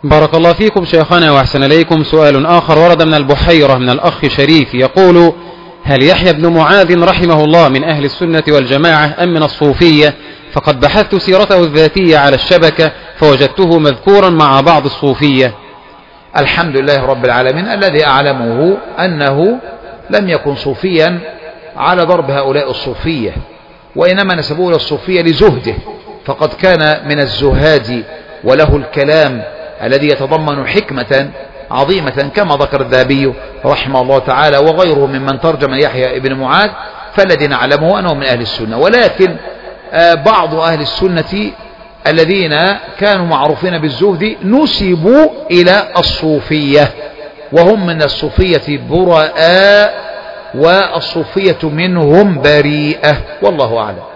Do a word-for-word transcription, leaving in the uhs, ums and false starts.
بارك الله فيكم شيخنا وأحسن إليكم. سؤال آخر ورد من البحيرة من الأخ شريف يقول: هل يحيى بن معاذ رحمه الله من أهل السنة والجماعة أم من الصوفية؟ فقد بحثت سيرته الذاتية على الشبكة فوجدته مذكورا مع بعض الصوفية. الحمد لله رب العالمين، الذي أعلمه أنه لم يكن صوفيا على ضرب هؤلاء الصوفية، وإنما نسبوه إلى الصوفية لزهده، فقد كان من الزهاد وله الكلام الذي يتضمن حكمة عظيمة كما ذكر الذهبي رحمه الله تعالى وغيره ممن ترجم يحيى ابن معاذ، فالذي نعلمه أنه من أهل السنة. ولكن بعض أهل السنة الذين كانوا معروفين بالزهد نسبوا إلى الصوفية، وهم من الصوفية براء والصوفية منهم بريئة، والله أعلم.